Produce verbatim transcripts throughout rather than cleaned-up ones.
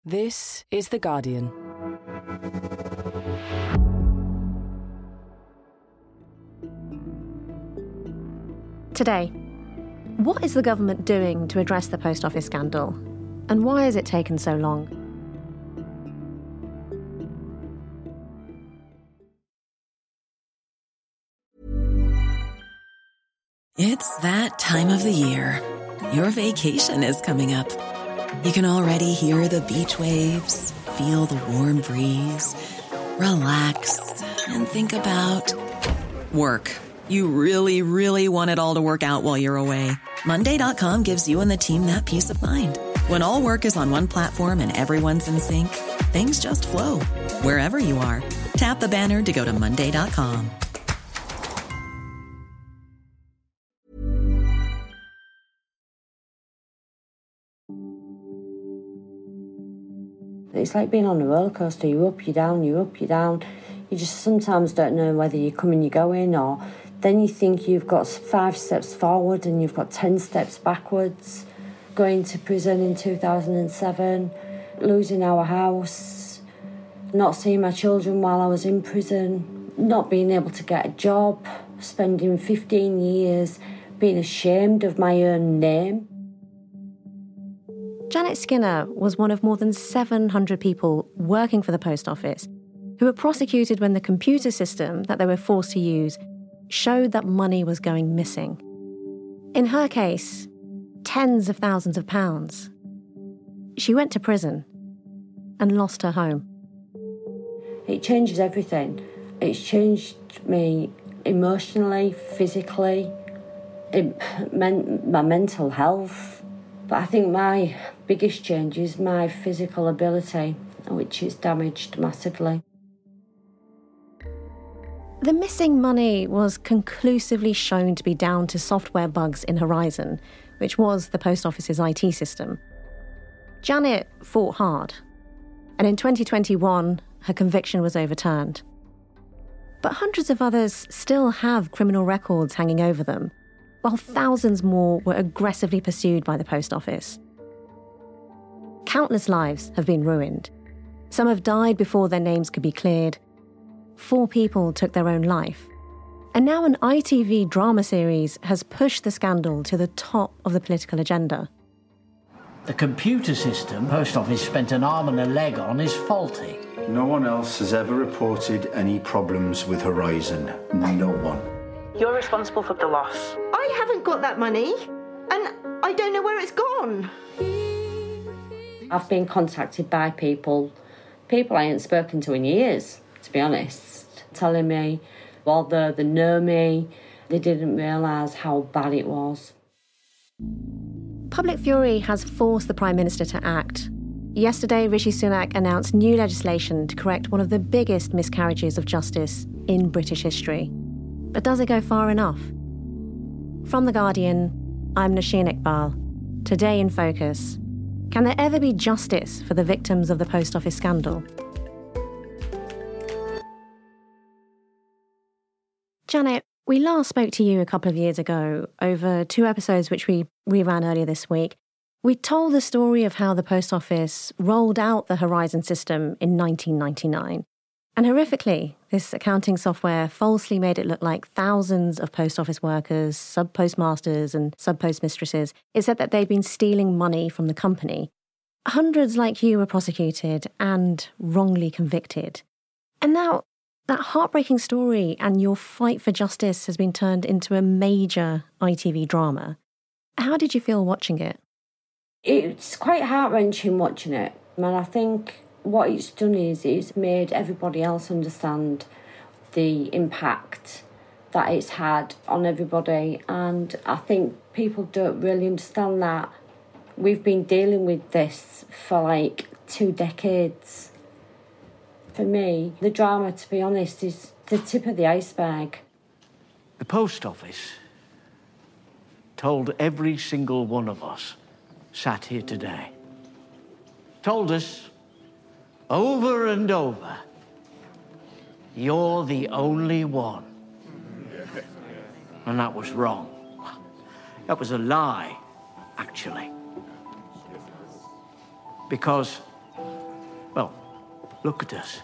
This is The Guardian. Today, what is the government doing to address the post office scandal? And why has it taken so long? It's that time of the year. Your vacation is coming up. You can already hear the beach waves, feel the warm breeze, relax, and think about work. You really, really want it all to work out while you're away. Monday dot com gives you and the team that peace of mind. When all work is on one platform and everyone's in sync, things just flow. Wherever you are, tap the banner to go to Monday dot com. It's like being on a roller coaster. You're up, you're down, you're up, you're down. You just sometimes don't know whether you're coming, you're going, or then you think you've got five steps forward and you've got ten steps backwards. Going to prison in two thousand seven, losing our house, not seeing my children while I was in prison, not being able to get a job, spending fifteen years being ashamed of my own name. Janet Skinner was one of more than seven hundred people working for the post office who were prosecuted when the computer system that they were forced to use showed that money was going missing. In her case, tens of thousands of pounds. She went to prison and lost her home. It changes everything. It's changed me emotionally, physically, it meant my mental health. But I think my biggest change is my physical ability, which is damaged massively. The missing money was conclusively shown to be down to software bugs in Horizon, which was the post office's I T system. Janet fought hard, and in twenty twenty-one, her conviction was overturned. But hundreds of others still have criminal records hanging over them, while thousands more were aggressively pursued by the post office. Countless lives have been ruined. Some have died before their names could be cleared. Four people took their own life. And now an I T V drama series has pushed the scandal to the top of the political agenda. The computer system Post Office spent an arm and a leg on is faulty. No one else has ever reported any problems with Horizon. No one. You're responsible for the loss. I haven't got that money, and I don't know where it's gone. I've been contacted by people, people I ain't spoken to in years, to be honest, telling me, although they know me, they didn't realise how bad it was. Public fury has forced the Prime Minister to act. Yesterday, Rishi Sunak announced new legislation to correct one of the biggest miscarriages of justice in British history. But does it go far enough? From The Guardian, I'm Nosheen Iqbal. Today in Focus, can there ever be justice for the victims of the post office scandal? Janet, we last spoke to you a couple of years ago over two episodes which we reran earlier this week. We told the story of how the post office rolled out the Horizon system in nineteen ninety-nine. And horrifically, this accounting software falsely made it look like thousands of post office workers, sub-postmasters and sub-postmistresses. It said that they'd been stealing money from the company. Hundreds like you were prosecuted and wrongly convicted. And now that heartbreaking story and your fight for justice has been turned into a major I T V drama. How did you feel watching it? It's quite heart-wrenching watching it. And I think what it's done is it's made everybody else understand the impact that it's had on everybody. And I think people don't really understand that we've been dealing with this for like two decades. For me, the drama, to be honest, is the tip of the iceberg. The post office told every single one of us sat here today, told us over and over, you're the only one. And that was wrong. That was a lie, actually. Because Look at us.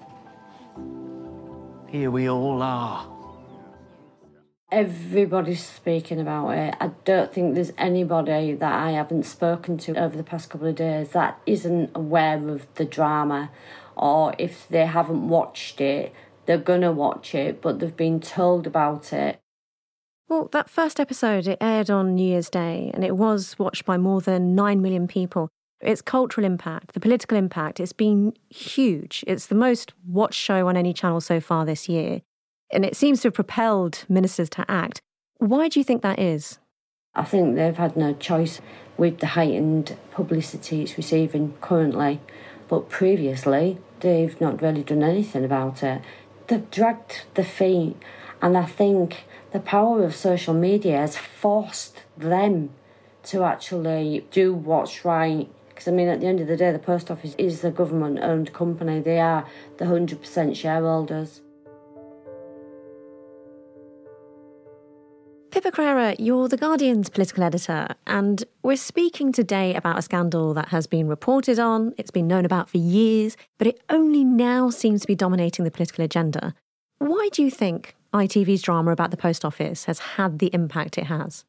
Here we all are. Everybody's speaking about it. I don't think there's anybody that I haven't spoken to over the past couple of days that isn't aware of the drama, or if they haven't watched it, they're going to watch it, but they've been told about it. Well, that first episode, it aired on New Year's Day, and it was watched by more than nine million people. Its cultural impact, the political impact, it's been huge. It's the most watched show on any channel so far this year. And it seems to have propelled ministers to act. Why do you think that is? I think they've had no choice with the heightened publicity it's receiving currently. But previously, they've not really done anything about it. They've dragged their feet. And I think the power of social media has forced them to actually do what's right. Because, I mean, at the end of the day, the Post Office is a government-owned company. They are the one hundred percent shareholders. Pippa Crerar, you're The Guardian's political editor, and we're speaking today about a scandal that has been reported on, it's been known about for years, but it only now seems to be dominating the political agenda. Why do you think I T V's drama about the Post Office has had the impact it has?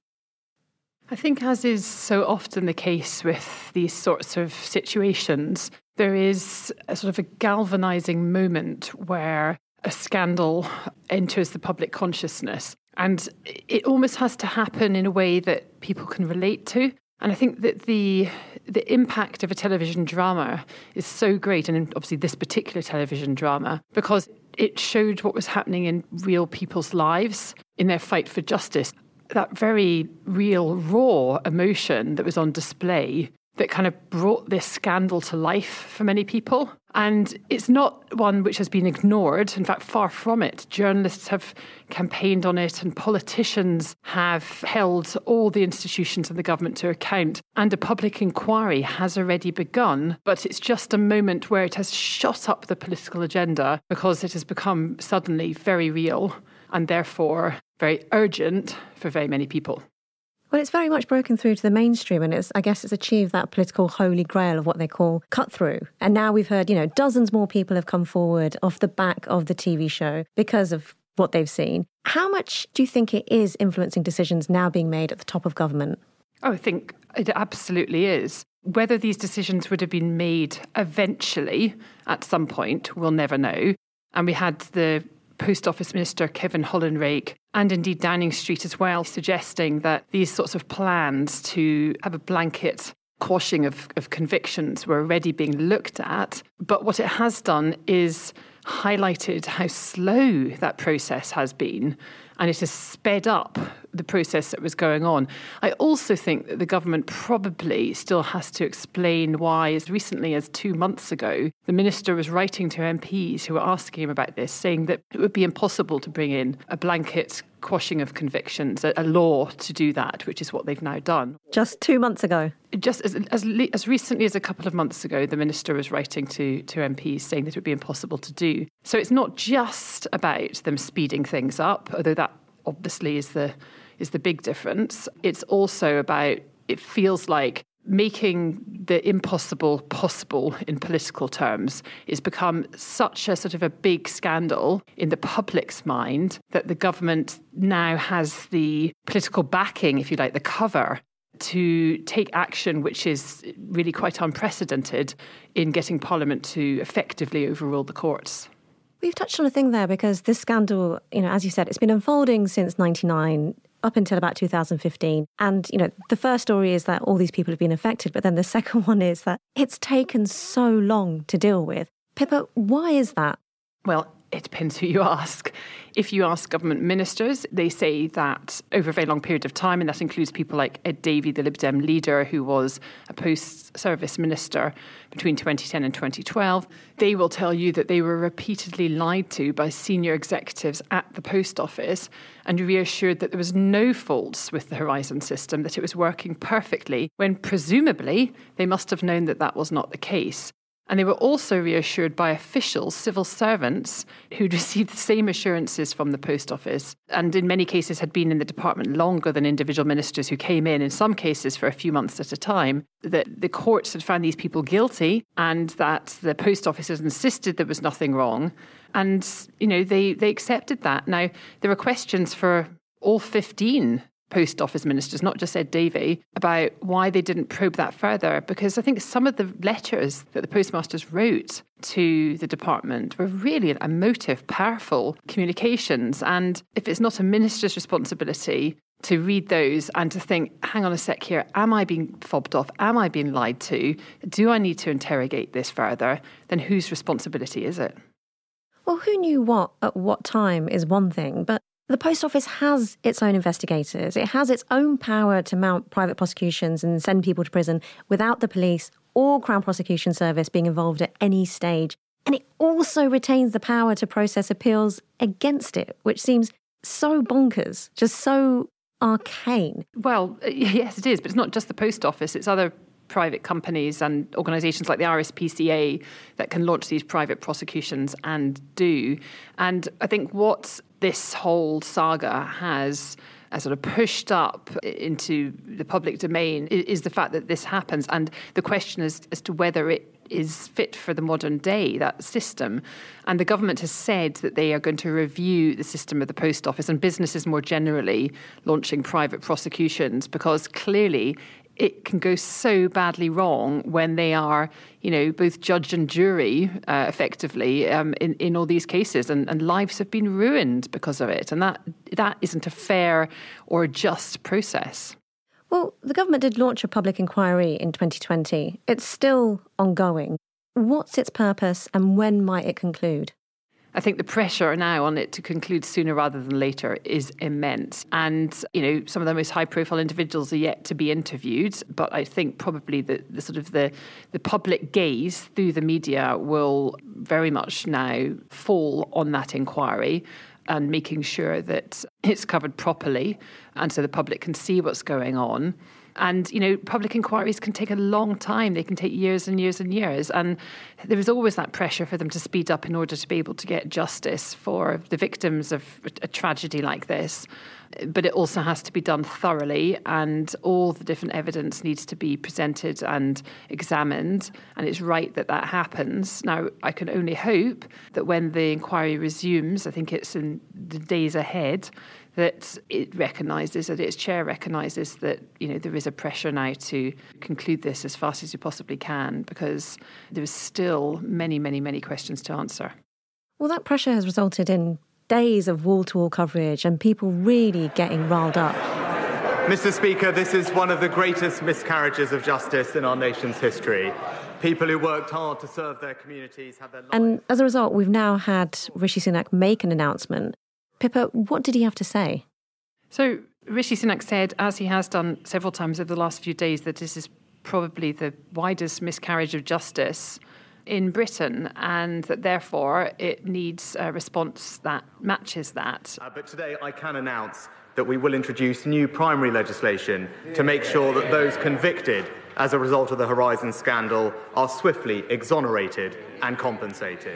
I think, as is so often the case with these sorts of situations, there is a sort of a galvanising moment where a scandal enters the public consciousness. And it almost has to happen in a way that people can relate to. And I think that the the impact of a television drama is so great, and obviously this particular television drama, because it showed what was happening in real people's lives in their fight for justice. That very real, raw emotion that was on display that kind of brought this scandal to life for many people. And it's not one which has been ignored. In fact, far from it. Journalists have campaigned on it, and politicians have held all the institutions and the government to account. And a public inquiry has already begun. But it's just a moment where it has shot up the political agenda because it has become suddenly very real and therefore very urgent for very many people. Well, it's very much broken through to the mainstream, and it's, I guess it's achieved that political holy grail of what they call cut through. And now we've heard, you know, dozens more people have come forward off the back of the T V show because of what they've seen. How much do you think it is influencing decisions now being made at the top of government? Oh, I think it absolutely is. Whether these decisions would have been made eventually at some point, we'll never know. And we had the Post Office Minister Kevin Hollinrake, and indeed Downing Street as well, suggesting that these sorts of plans to have a blanket quashing of, of convictions were already being looked at. But what it has done is highlighted how slow that process has been, and it has sped up the process that was going on. I also think that the government probably still has to explain why, as recently as two months ago, the minister was writing to M Ps who were asking him about this, saying that it would be impossible to bring in a blanket quashing of convictions, a, a law to do that, which is what they've now done. Just two months ago? Just as, as, as recently as a couple of months ago, the minister was writing to, to M Ps saying that it would be impossible to do. So it's not just about them speeding things up, although that obviously is the is the big difference. It's also about, it feels like making the impossible possible in political terms is become such a sort of a big scandal in the public's mind that the government now has the political backing, if you like, the cover to take action which is really quite unprecedented in getting Parliament to effectively overrule the courts. We've touched on a thing there because this scandal, you know, as you said, it's been unfolding since ninety-nine up until about two thousand fifteen. And, you know, the first story is that all these people have been affected, but then the second one is that it's taken so long to deal with. Pippa, why is that? Well, it depends who you ask. If you ask government ministers, they say that over a very long period of time, and that includes people like Ed Davey, the Lib Dem leader, who was a post-service minister between twenty ten and twenty twelve, they will tell you that they were repeatedly lied to by senior executives at the Post Office and reassured that there was no faults with the Horizon system, that it was working perfectly, when presumably they must have known that that was not the case. And they were also reassured by officials, civil servants, who'd received the same assurances from the Post Office, and in many cases had been in the department longer than individual ministers who came in, in some cases for a few months at a time, that the courts had found these people guilty and that the Post Office had insisted there was nothing wrong. And, you know, they, they accepted that. Now, there were questions for all fifteen Post Office ministers, not just Ed Davey, about why they didn't probe that further, because I think some of the letters that the postmasters wrote to the department were really emotive, powerful communications. And if it's not a minister's responsibility to read those and to think, hang on a sec here, am I being fobbed off? Am I being lied to? Do I need to interrogate this further? Then whose responsibility is it? Well, who knew what at what time is one thing, but the Post Office has its own investigators. It has its own power to mount private prosecutions and send people to prison without the police or Crown Prosecution Service being involved at any stage. And it also retains the power to process appeals against it, which seems so bonkers, just so arcane. Well, yes, it is, but it's not just the Post Office, it's other private companies and organisations like the R S P C A that can launch these private prosecutions and do. And I think what this whole saga has uh, sort of pushed up into the public domain is, is the fact that this happens. And the question is as to whether it is fit for the modern day, that system. And the government has said that they are going to review the system of the Post Office and businesses more generally launching private prosecutions, because clearly it can go so badly wrong when they are, you know, both judge and jury, uh, effectively, um, in, in all these cases. And, and lives have been ruined because of it. And that that isn't a fair or just process. Well, the government did launch a public inquiry in twenty twenty. It's still ongoing. What's its purpose and when might it conclude? I think the pressure now on it to conclude sooner rather than later is immense. And, you know, some of the most high-profile individuals are yet to be interviewed. But I think probably the, the sort of the, the public gaze through the media will very much now fall on that inquiry and making sure that it's covered properly and so the public can see what's going on. And, you know, public inquiries can take a long time. They can take years and years and years. And there is always that pressure for them to speed up in order to be able to get justice for the victims of a tragedy like this. But it also has to be done thoroughly, and all the different evidence needs to be presented and examined. And it's right that that happens. Now, I can only hope that when the inquiry resumes, I think it's in the days ahead, that it recognises, that its chair recognises that, you know, there is a pressure now to conclude this as fast as you possibly can, because there is still many, many, many questions to answer. Well, that pressure has resulted in days of wall-to-wall coverage and people really getting riled up. Mister Speaker, this is one of the greatest miscarriages of justice in our nation's history. People who worked hard to serve their communities have their lives. And as a result, we've now had Rishi Sunak make an announcement. Pippa, what did he have to say? So Rishi Sunak said, as he has done several times over the last few days, that this is probably the widest miscarriage of justice in Britain, and that therefore it needs a response that matches that. Uh, but today I can announce that we will introduce new primary legislation to make sure that those convicted as a result of the Horizon scandal are swiftly exonerated and compensated.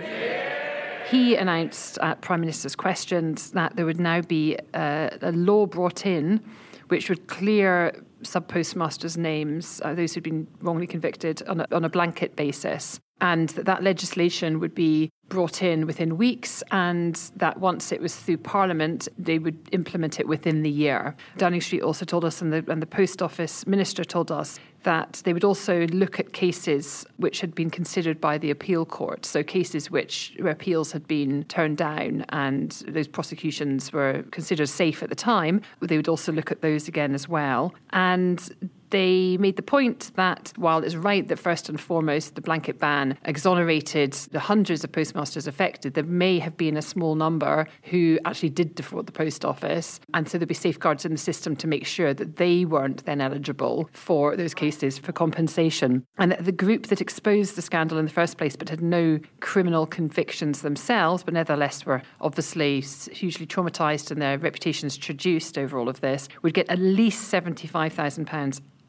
He announced at Prime Minister's questions that there would now be a, a law brought in which would clear sub-postmasters' names, uh, those who'd been wrongly convicted, on a, on a blanket basis. And that that legislation would be brought in within weeks, and that once it was through Parliament, they would implement it within the year. Downing Street also told us, and the, and the Post Office Minister told us, that they would also look at cases which had been considered by the appeal court, so cases which where appeals had been turned down and those prosecutions were considered safe at the time. They would also look at those again as well. And they made the point that while it's right that first and foremost the blanket ban exonerated the hundreds of postmasters affected, there may have been a small number who actually did defraud the Post Office. And so there'd be safeguards in the system to make sure that they weren't then eligible for those cases for compensation. And that the group that exposed the scandal in the first place but had no criminal convictions themselves, but nevertheless were obviously hugely traumatised and their reputations traduced over all of this, would get at least seventy-five thousand pounds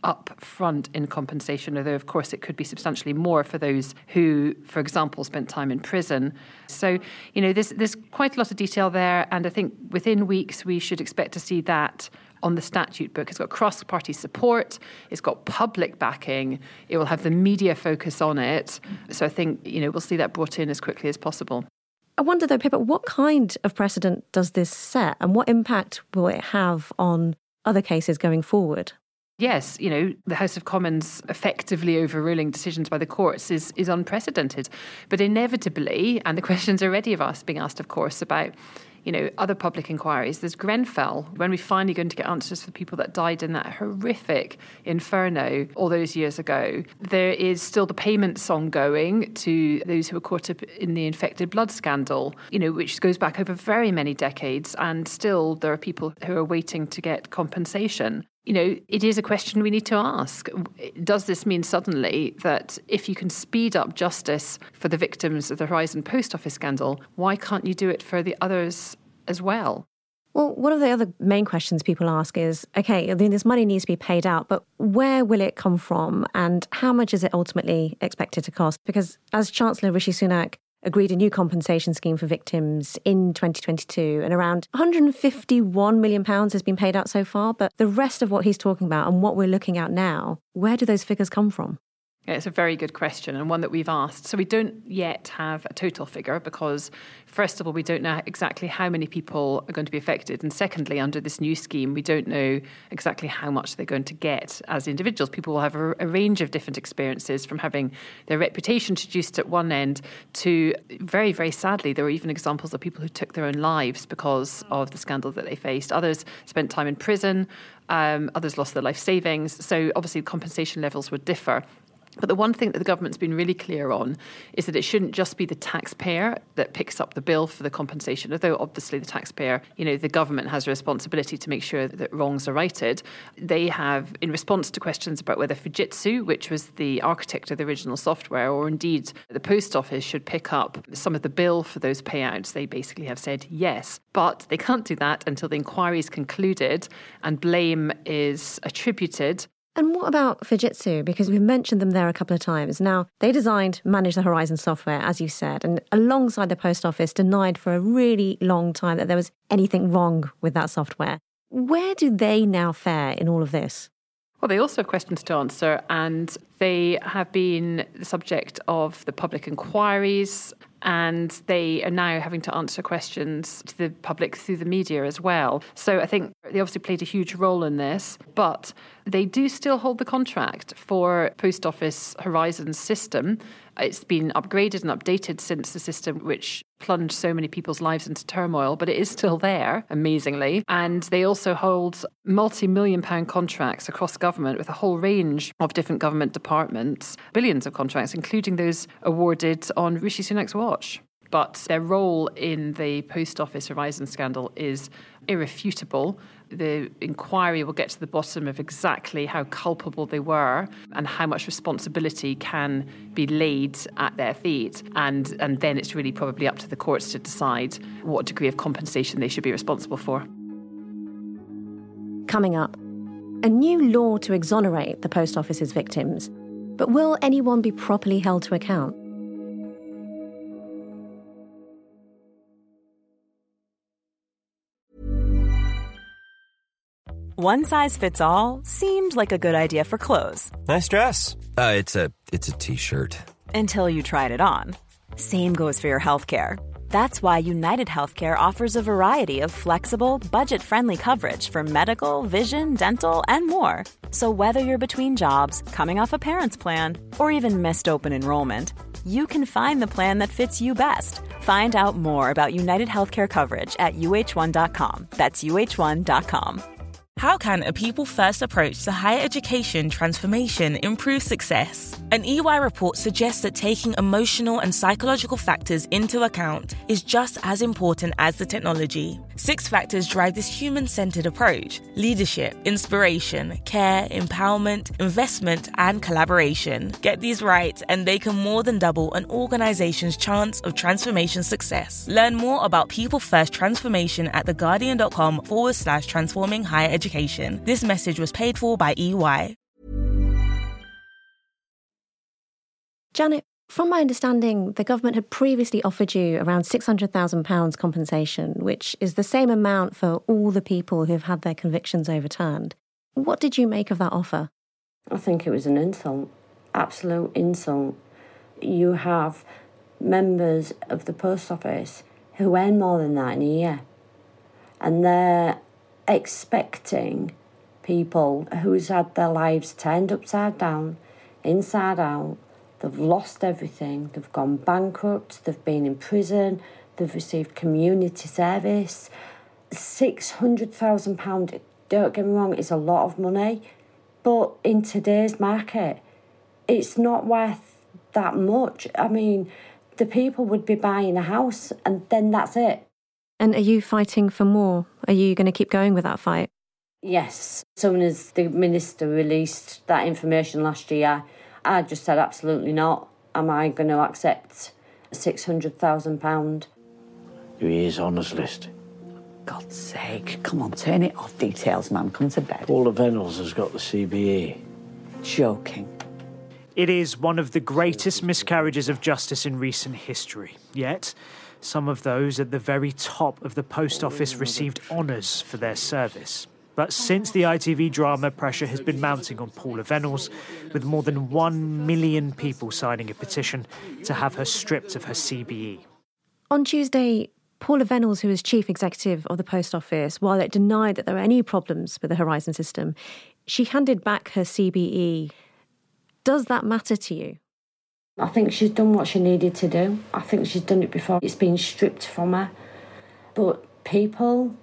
up front in compensation, although, of course, it could be substantially more for those who, for example, spent time in prison. So, you know, there's, there's quite a lot of detail there, and I think within weeks we should expect to see that on the statute book. It's got cross-party support, it's got public backing, it will have the media focus on it. So I think, you know, we'll see that brought in as quickly as possible. I wonder, though, Pippa, what kind of precedent does this set, and what impact will it have on other cases going forward? Yes, you know, the House of Commons effectively overruling decisions by the courts is, is unprecedented. But inevitably, and the questions are already of us being asked, of course, about, you know, other public inquiries. There's Grenfell, when we're finally going to get answers for people that died in that horrific inferno all those years ago. There is still the payments ongoing to those who were caught up in the infected blood scandal, you know, which goes back over very many decades, and still there are people who are waiting to get compensation. You know, it is a question we need to ask. Does this mean suddenly that if you can speed up justice for the victims of the Horizon Post Office scandal, why can't you do it for the others as well? Well, one of the other main questions people ask is, OK, I mean, this money needs to be paid out, but where will it come from and how much is it ultimately expected to cost? Because as Chancellor Rishi Sunak agreed a new compensation scheme for victims in twenty twenty-two, and around one hundred fifty-one million pounds has been paid out so far. But the rest of what he's talking about and what we're looking at now, where do those figures come from? Yeah, it's a very good question, and one that we've asked. So we don't yet have a total figure because, first of all, we don't know exactly how many people are going to be affected. And secondly, under this new scheme, we don't know exactly how much they're going to get as individuals. People will have a, a range of different experiences, from having their reputation reduced at one end to, very, very sadly, there were even examples of people who took their own lives because of the scandal that they faced. Others spent time in prison. Um, others lost their life savings. So obviously compensation levels would differ. But the one thing that the government's been really clear on is that it shouldn't just be the taxpayer that picks up the bill for the compensation, although obviously the taxpayer, you know, the government has a responsibility to make sure that wrongs are righted. They have, in response to questions about whether Fujitsu, which was the architect of the original software, or indeed the Post Office should pick up some of the bill for those payouts, they basically have said yes. But they can't do that until the inquiry is concluded and blame is attributed. And what about Fujitsu? Because we've mentioned them there a couple of times. Now, they designed, managed the Horizon software, as you said, and alongside the Post Office denied for a really long time that there was anything wrong with that software. Where do they now fare in all of this? Well, they also have questions to answer, and they have been the subject of the public inquiries, and they are now having to answer questions to the public through the media as well. So I think they obviously played a huge role in this, but they do still hold the contract for Post Office Horizon's system. It's been upgraded and updated since the system, which plunged so many people's lives into turmoil, but it is still there, amazingly. And they also hold multi-million pound contracts across government with a whole range of different government departments, billions of contracts, including those awarded on Rishi Sunak's watch. But their role in the Post Office Horizon scandal is irrefutable. The inquiry will get to the bottom of exactly how culpable they were and how much responsibility can be laid at their feet. And, and then it's really probably up to the courts to decide what degree of compensation they should be responsible for. Coming up, a new law to exonerate the Post Office's victims. But will anyone be properly held to account? One size fits all seemed like a good idea for clothes. Nice dress. Uh, it's a it's a t-shirt. Until you tried it on. Same goes for your healthcare. That's why United Healthcare offers a variety of flexible, budget-friendly coverage for medical, vision, dental, and more. So whether you're between jobs, coming off a parent's plan, or even missed open enrollment, you can find the plan that fits you best. Find out more about United Healthcare coverage at U H one dot com. That's U H one dot com. How can a people-first approach to higher education transformation improve success? An E Y report suggests that taking emotional and psychological factors into account is just as important as the technology. Six factors drive this human-centered approach: leadership, inspiration, care, empowerment, investment, and collaboration. Get these right, and they can more than double an organization's chance of transformation success. Learn more about people-first transformation at theguardian.com forward slash transforming higher education. This message was paid for by E Y. Janet, from my understanding, the government had previously offered you around six hundred thousand pounds compensation, which is the same amount for all the people who've had their convictions overturned. What did you make of that offer? I think it was an insult, absolute insult. You have members of the post office who earn more than that in a year, and they're expecting people who's had their lives turned upside down, inside out. They've lost everything. They've gone bankrupt. They've been in prison. They've received community service. six hundred thousand pounds, don't get me wrong, is a lot of money. But in today's market, it's not worth that much. I mean, the people would be buying a house and then that's it. And are you fighting for more? Are you going to keep going with that fight? Yes. As soon as the minister released that information last year, I just said absolutely not. Am I going to accept six hundred thousand pounds? He is on his list. God's sake, come on, turn it off, details, man. Come to bed. Paula Venables has got the C B E. Joking. It is one of the greatest miscarriages of justice in recent history. Yet, some of those at the very top of the post office received honours for their service. But since the I T V drama, pressure has been mounting on Paula Venables, with more than one million people signing a petition to have her stripped of her C B E. On Tuesday, Paula Venables, who is chief executive of the post office, while it denied that there were any problems with the Horizon system, she handed back her C B E. Does that matter to you? I think she's done what she needed to do. I think she's done it before it's been stripped from her. But people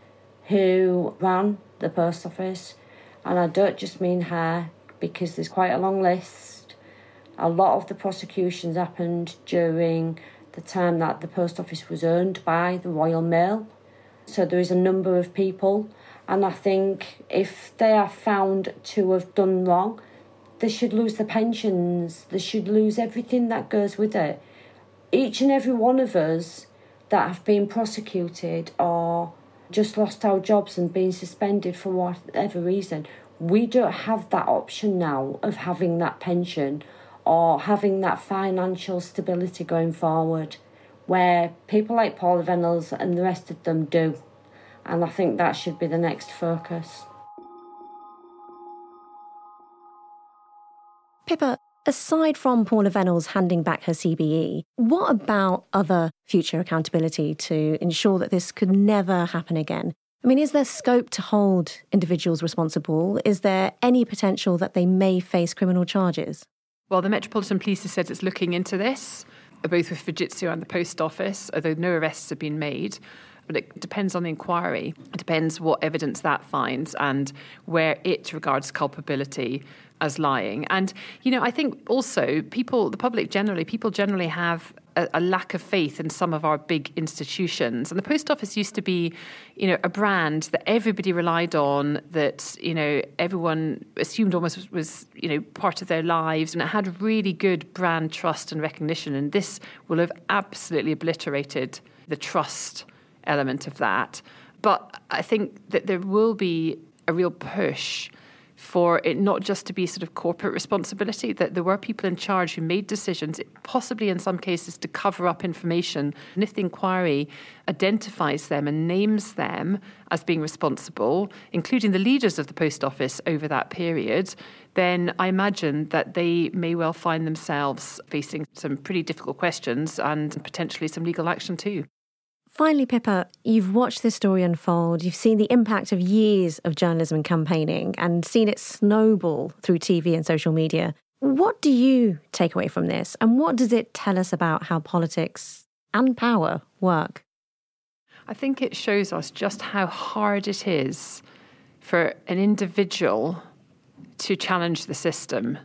who ran the post office, and I don't just mean her, because there's quite a long list. A lot of the prosecutions happened during the time that the post office was owned by the Royal Mail. So there is a number of people, and I think if they are found to have done wrong, they should lose their pensions, they should lose everything that goes with it. Each and every one of us that have been prosecuted or just lost our jobs and been suspended for whatever reason, we don't have that option now of having that pension or having that financial stability going forward, where people like Paula Venables and the rest of them do. And I think that should be the next focus. Pippa, aside from Paula Venables handing back her C B E, what about other future accountability to ensure that this could never happen again? I mean, is there scope to hold individuals responsible? Is there any potential that they may face criminal charges? Well, the Metropolitan Police has said it's looking into this, both with Fujitsu and the Post Office, although no arrests have been made. But it depends on the inquiry. It depends what evidence that finds and where it regards culpability as lying. And, you know, I think also people, the public generally, people generally have a, a lack of faith in some of our big institutions. And the Post Office used to be, you know, a brand that everybody relied on, that, you know, everyone assumed almost was, was, you know, part of their lives. And it had really good brand trust and recognition. And this will have absolutely obliterated the trust element of that. But I think that there will be a real push for it not just to be sort of corporate responsibility, that there were people in charge who made decisions, possibly in some cases to cover up information. And if the inquiry identifies them and names them as being responsible, including the leaders of the Post Office over that period, then I imagine that they may well find themselves facing some pretty difficult questions and potentially some legal action too. Finally, Pippa, you've watched this story unfold. You've seen the impact of years of journalism and campaigning and seen it snowball through T V and social media. What do you take away from this? And what does it tell us about how politics and power work? I think it shows us just how hard it is for an individual to challenge the system.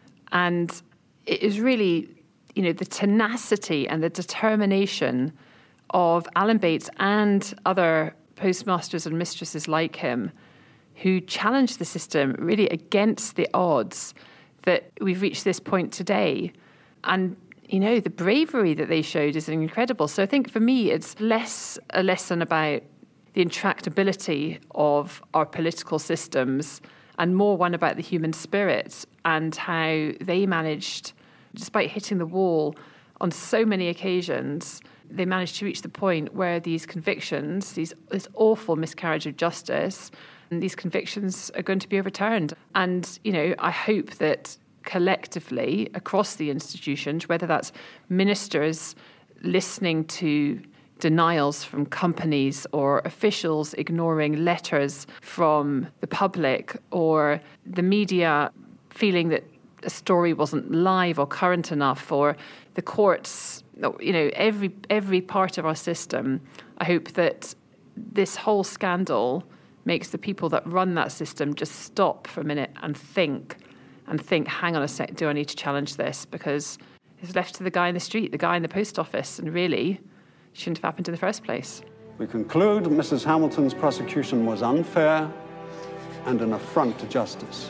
And it is really, you know, the tenacity and the determination of Alan Bates and other postmasters and mistresses like him who challenged the system really against the odds that we've reached this point today. And, you know, the bravery that they showed is incredible. So I think for me, it's less a lesson about the intractability of our political systems and more one about the human spirit and how they managed despite hitting the wall on so many occasions, they managed to reach the point where these convictions, these this awful miscarriage of justice, and these convictions are going to be overturned. And, you know, I hope that collectively across the institutions, whether that's ministers listening to denials from companies or officials ignoring letters from the public, or the media feeling that a story wasn't live or current enough, or the courts, you know, every every part of our system, I hope that this whole scandal makes the people that run that system just stop for a minute and think, and think, hang on a sec, do I need to challenge this? Because it's left to the guy in the street, the guy in the post office, and really shouldn't have happened in the first place. We conclude Missus Hamilton's prosecution was unfair and an affront to justice.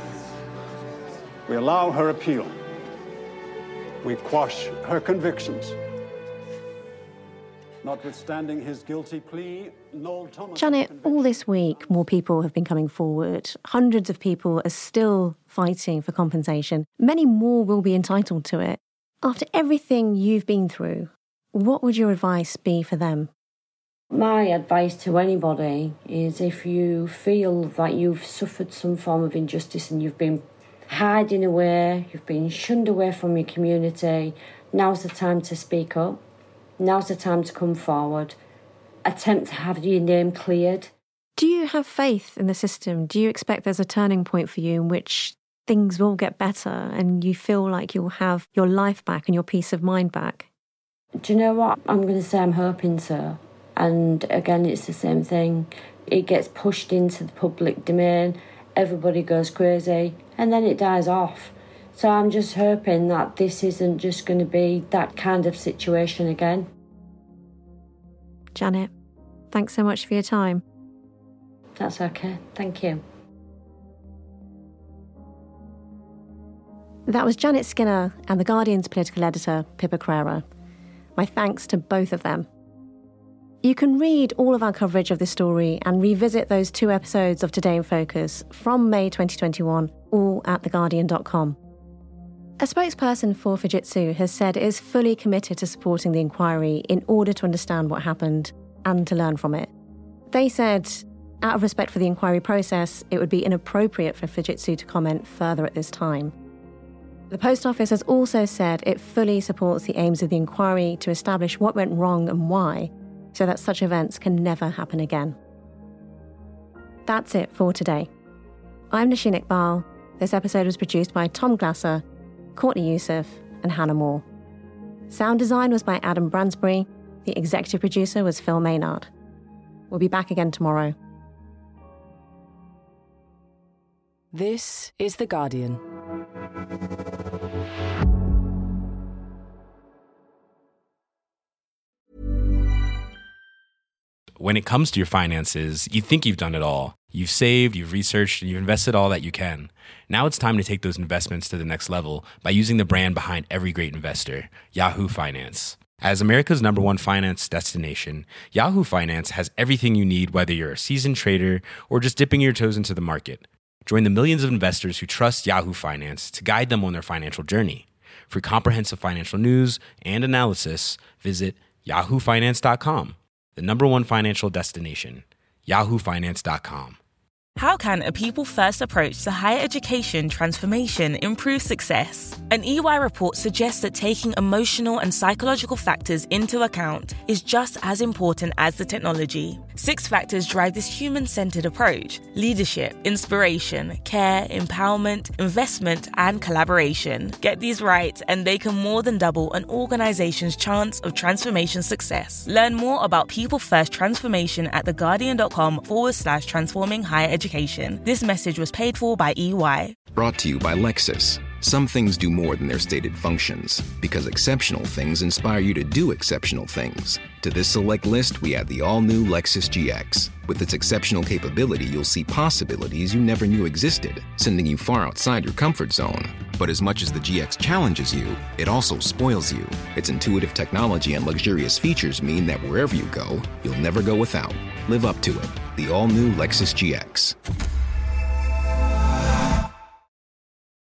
We allow her appeal. We quash her convictions. Notwithstanding his guilty plea, Noel Thomas... Janet, all this week, more people have been coming forward. Hundreds of people are still fighting for compensation. Many more will be entitled to it. After everything you've been through, what would your advice be for them? My advice to anybody is, if you feel that you've suffered some form of injustice and you've been hiding away, you've been shunned away from your community, now's the time to speak up. Now's the time to come forward. Attempt to have your name cleared. Do you have faith in the system? Do you expect there's a turning point for you in which things will get better and you feel like you'll have your life back and your peace of mind back? Do you know what? I'm going to say I'm hoping so. And again, it's the same thing. It gets pushed into the public domain, everybody goes crazy, and then it dies off. So I'm just hoping that this isn't just going to be that kind of situation again. Janet, thanks so much for your time. That's okay. Thank you. That was Janet Skinner and The Guardian's political editor, Pippa Crerar. My thanks to both of them. You can read all of our coverage of this story and revisit those two episodes of Today in Focus from May twenty twenty-one, all at the guardian dot com. A spokesperson for Fujitsu has said it is fully committed to supporting the inquiry in order to understand what happened and to learn from it. They said, out of respect for the inquiry process, it would be inappropriate for Fujitsu to comment further at this time. The Post Office has also said it fully supports the aims of the inquiry to establish what went wrong and why, so that such events can never happen again. That's it for today. I'm Nosheen Iqbal. This episode was produced by Tom Glasser, Courtney Youssef and Hannah Moore. Sound design was by Adam Bransbury. The executive producer was Phil Maynard. We'll be back again tomorrow. This is The Guardian. When it comes to your finances, you think you've done it all. You've saved, you've researched, and you've invested all that you can. Now it's time to take those investments to the next level by using the brand behind every great investor, Yahoo Finance. As America's number one finance destination, Yahoo Finance has everything you need, whether you're a seasoned trader or just dipping your toes into the market. Join the millions of investors who trust Yahoo Finance to guide them on their financial journey. For comprehensive financial news and analysis, visit yahoo finance dot com, the number one financial destination, yahoo finance dot com. How can a people-first approach to higher education transformation improve success? An E Y report suggests that taking emotional and psychological factors into account is just as important as the technology. Six factors drive this human-centered approach: leadership, inspiration, care, empowerment, investment, and collaboration. Get these right, and they can more than double an organization's chance of transformation success. Learn more about people-first transformation at theguardian.com forward slash transforming higher education. This message was paid for by E Y. Brought to you by Lexus. Some things do more than their stated functions, because exceptional things inspire you to do exceptional things. To this select list, we add the all-new Lexus G X. With its exceptional capability, you'll see possibilities you never knew existed, sending you far outside your comfort zone. But as much as the G X challenges you, it also spoils you. Its intuitive technology and luxurious features mean that wherever you go, you'll never go without. Live up to it. The all-new Lexus G X.